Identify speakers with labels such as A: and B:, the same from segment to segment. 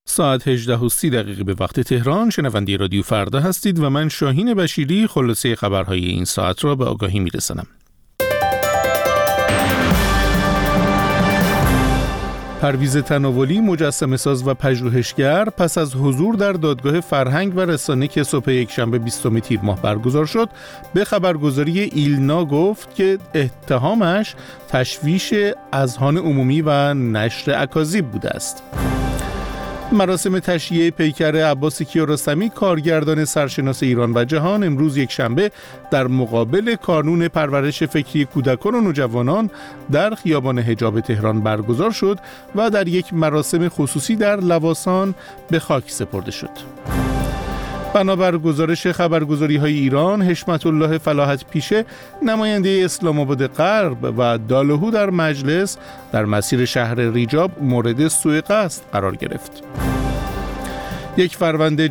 A: ساعت 18:30 به وقت تهران. شنونده رادیو فردا هستید و من شاهین بشیری خلاصه خبرهای این ساعت را به آگاهی میرسانم. پرویز تناولی، مجسمه‌ساز و پژوهشگر، پس از حضور در دادگاه فرهنگ و رسانه که صبح یکشنبه 20 تیر ماه برگزار شد، به خبرگزاری ایلنا گفت که اتهامش تشویش اذهان عمومی و نشر اکاذیب بوده است. مراسم تشییع پیکر عباس کیارستمی، کارگردان سرشناس ایران و جهان، امروز یکشنبه در مقابل کانون پرورش فکری کودکان و نوجوانان در خیابان حجاب تهران برگزار شد و در یک مراسم خصوصی در لواسان به خاک سپرده شد. بنابر گزارش خبرگزاری‌های ایران، حشمت الله فلاحت پیشه، نماینده اسلام آباد غرب و دالهو در مجلس در مسیر شهر ریجاب مورد سوء قصد قرار گرفت. یک فروند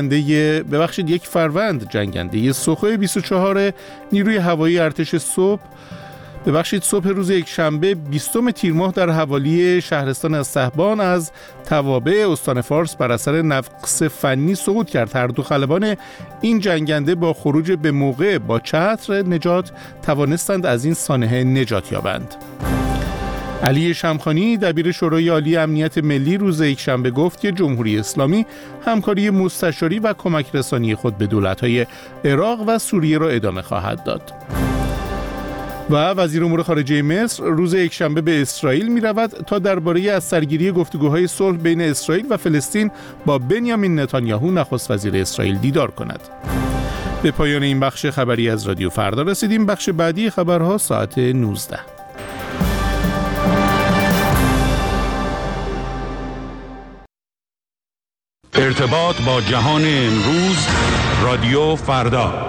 A: جنگنده سوخوی 24 نیروی هوایی ارتش صبح روز یکشنبه 20 تیر ماه در حوالی شهرستان استحبان از توابع استان فارس بر اثر نقص فنی سقوط کرد. هر دو خلبان این جنگنده با خروج به موقع با چتر نجات توانستند از این سانحه نجات یابند. علی شمخانی، دبیر شورای عالی امنیت ملی، روز یکشنبه گفت که جمهوری اسلامی همکاری مستشاری و کمک رسانی خود به دولت‌های عراق و سوریه را ادامه خواهد داد. و وزیر امور خارجه مصر روز یکشنبه به اسرائیل می رود تا درباره از سرگیری گفتگوهای صلح بین اسرائیل و فلسطین با بنیامین نتانیاهو نخست وزیر اسرائیل دیدار کند. به پایان این بخش خبری از رادیو فردا رسیدیم. بخش بعدی خبرها ساعت 19.
B: ارتباط با جهان امروز، رادیو فردا.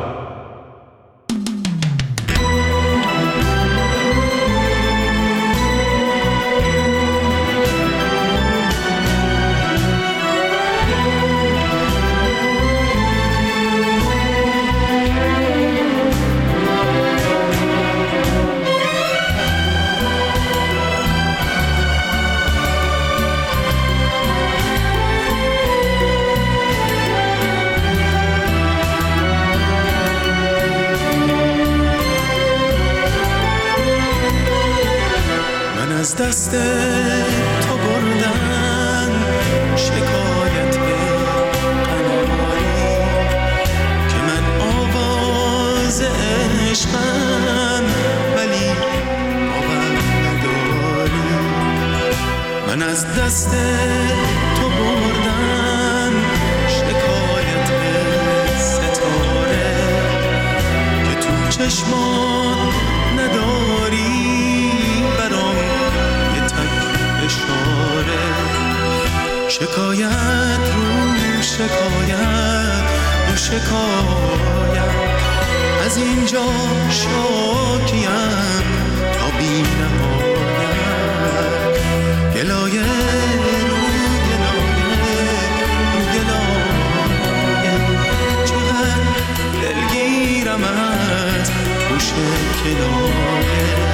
C: از دست تو بردن شکایت قناری که من آواز عشقم ولی باور نداری. من از دست تو بردن شکایت ستاره که تو چشمان نداری، شکایت رو شکایت رو شکایت، از اینجا شاکیم تا بی نهایت. گلایه رو گلایه رو گلایه، چقدر دلگیرم از گوش کنایه.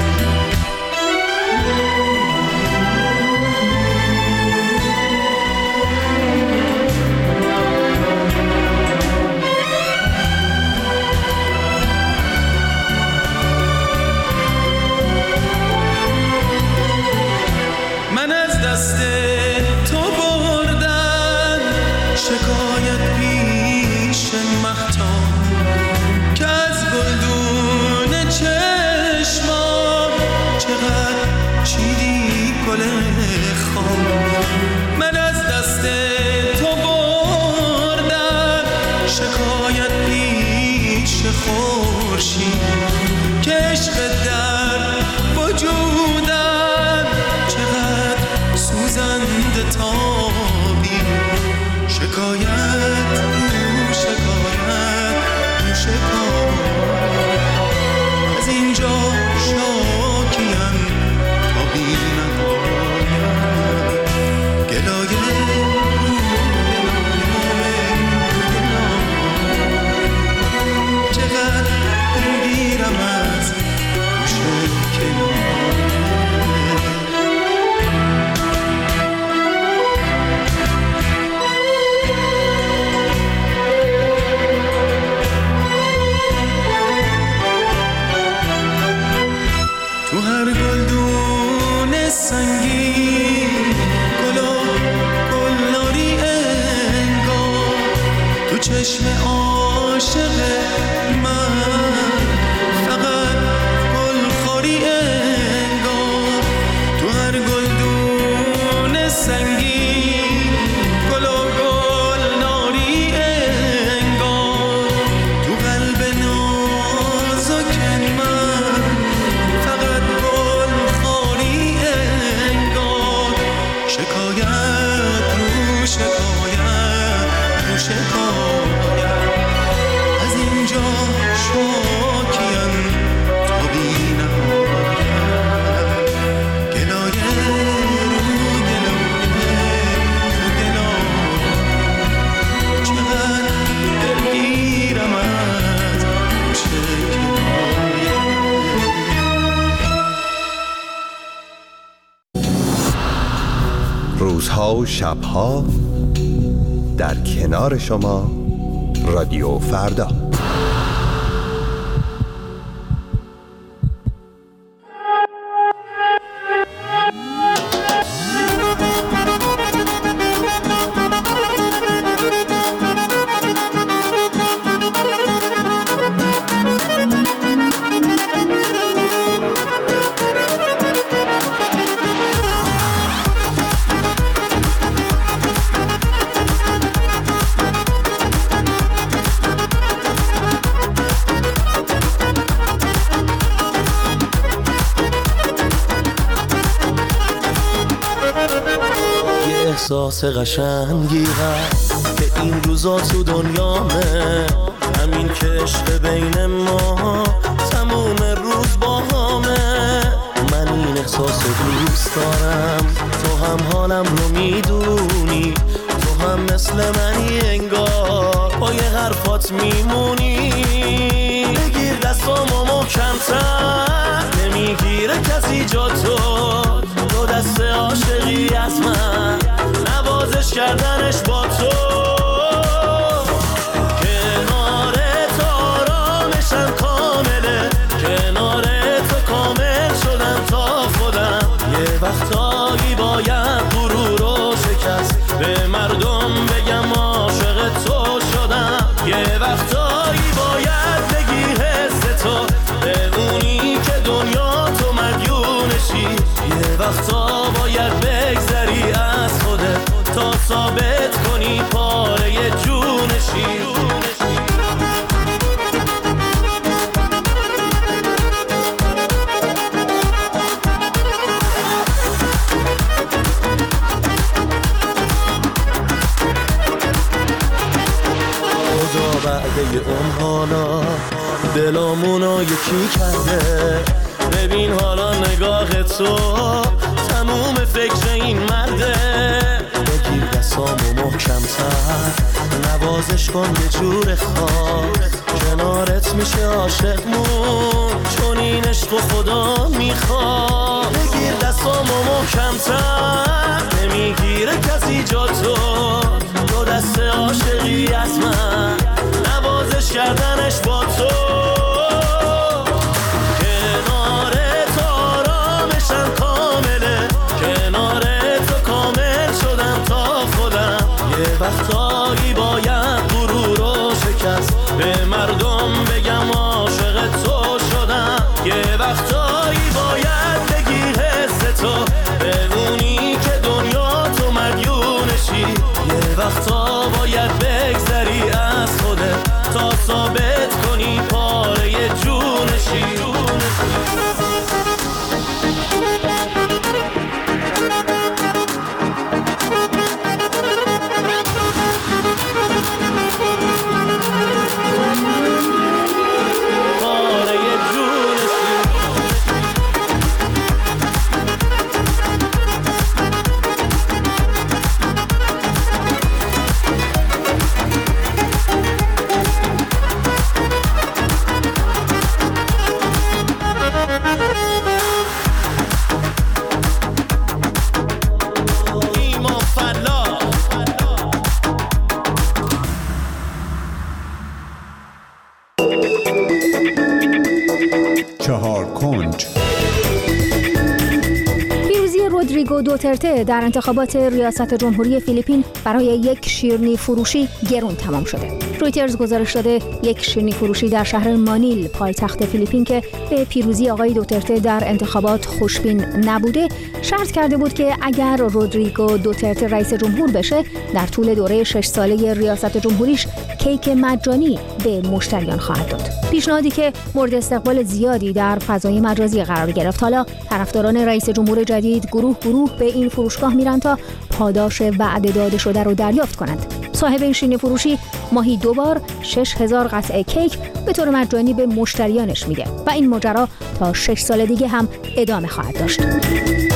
C: چشم عاشق من فقط گلخوری انگار، تو هر گلدون سنگین گل و گلناری انگار، تو قلب نازک من فقط گلخوری انگار. شکایت رو شکایت رو شکایت، از اینجا شاکیم تا بی نهایت. گلایه رو گلایه رو گلایه، چقدر دلگیرم از شکایت.
D: روزها و شبها در کنار شما رادیو فردا.
E: احساس قشنگی هست که این روزا تو دنیامه، همین که عشق بین ما تموم روز با همه. من این احساس دوست دارم، تو هم حالم رو میدونی، تو هم مثل منی انگار با یه حرفات میمونی. بگیر دستامو محکم‌تر، نمیگیره کسی جا تو دست عاشقی از من، نوازش کردنش با تو. کنارت آرامشم کامله، کنارت کامل شدم تا خودم. یه وقتایی باید غرور و شکست به مردم بگم عاشق تو شدم. یه وقتایی باید بگی حس تو، بمونی که دنیا تو مدیونشی. یه وقتا باید بگذری از خودت تا ثابت کنی پاره جونشی. خدا بعد یه حالا دلامونو یکی کرده، ببین حالا نگاه تو تموم فکر این مرده. بگیر دستامو محکم‌تر، نوازش کن یه جور خاص، کنارت میشه عاشقمون چون این عشق و خدا میخواد. بگیر دستامو محکم‌تر، نمیگیره کسی جا تو دست عاشقی از من، نوازش کردنش با تو. کنارت آرامشم کامله، کنارت کامل شدم تا خودم. یه وقتایی باید غرور و شکست به مردم بگم عاشق تو شدم. یه وقتایی باید بگی حس تو، بمونی که دنیا تو مدیونشی. یه وقتا باید بگذری از خودت تا ثابت کنی پاره جونشی.
F: رودریگو دوترته در انتخابات ریاست جمهوری فیلیپین برای یک شیرینی فروشی گرون تمام شده. رویترز گزارش داده یک شیرینی فروشی در شهر مانیل پایتخت فیلیپین که به پیروزی آقای دوترته در انتخابات خوشبین نبوده، شرط کرده بود که اگر رودریگو دوترته رئیس جمهور بشه، در طول دوره 6 ساله ریاست جمهوریش کیک مجانی به مشتریان خواهد داد. پیشنهادی که مورد استقبال زیادی در فضای مجازی قرار گرفت. حالا طرفداران رئیس جمهور جدید گروه به این فروشگاه میرن تا پاداش وعده داده شده رو دریافت کنند. صاحب این شیرینی فروشی ماهی 2 بار 6000 قطعه کیک به طور مجانی به مشتریانش میده و این ماجرا تا 6 سال دیگه هم ادامه خواهد داشت.